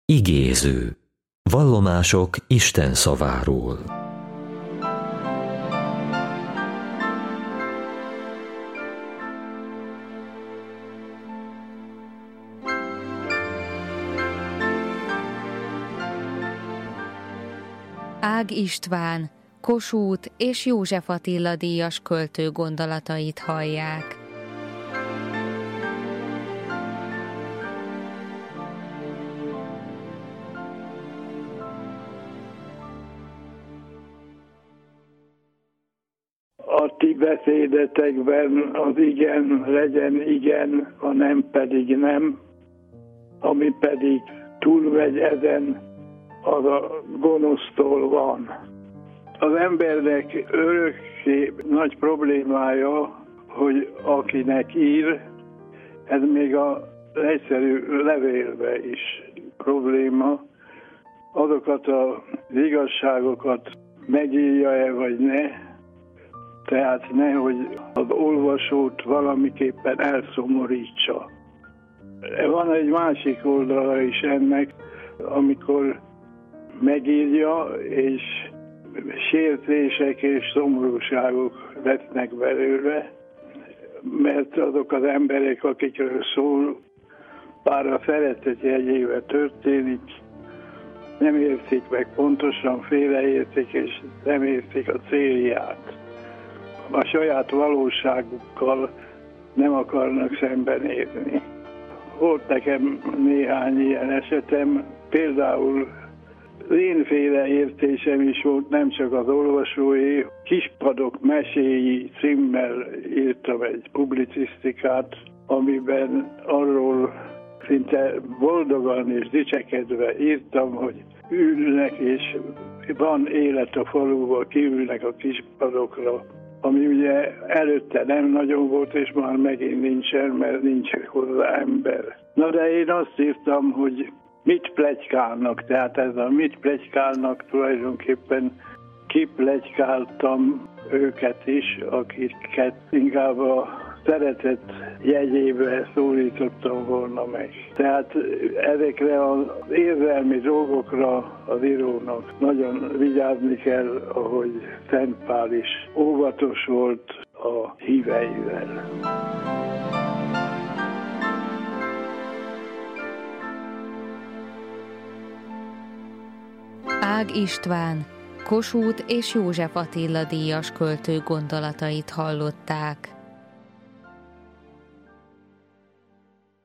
Igéző. Vallomások Isten szaváról. Ág István, Kossuth és József Attila díjas költő gondolatait hallják. A ti beszédetekben az igen legyen igen, a nem pedig nem, ami pedig túlmegy ezen, az a gonosztól van. Az embernek örökké nagy problémája, hogy akinek ír, ez még az egyszerű levélbe is probléma, azokat az igazságokat megírja-e vagy ne, tehát nehogy az olvasót valamiképpen elszomorítsa. Van egy másik oldala is ennek, amikor megírja, és sértések és szomorúságok lesznek belőle, mert azok az emberek, akikről szól, bár a szeretet jegyével történik, nem értik meg pontosan, félreértik, és nem értik a célját. A saját valóságukkal nem akarnak szembenézni. Volt nekem néhány ilyen esetem, például én értésem is volt, nem csak az olvasói. Kispadok meséi címmel írtam egy publicisztikát, amiben arról szinte boldogan és dicsekedve írtam, hogy ülnek és van élet a faluban, kiülnek a kispadokra, ami ugye előtte nem nagyon volt, és már megint nincsen, mert nincs hozzá ember. Na de én azt írtam, hogy mit pletykálnak, tehát ez a mit pletykálnak tulajdonképpen kipletykáltam őket is, akiket inkább a szeretet jegyébe szólítottam volna meg. Tehát ezekre az érzelmi dolgokra az írónak nagyon vigyázni kell, ahogy Szent Pál is óvatos volt a híveivel. Ág István, Kossuth és József Attila díjas költő gondolatait hallották.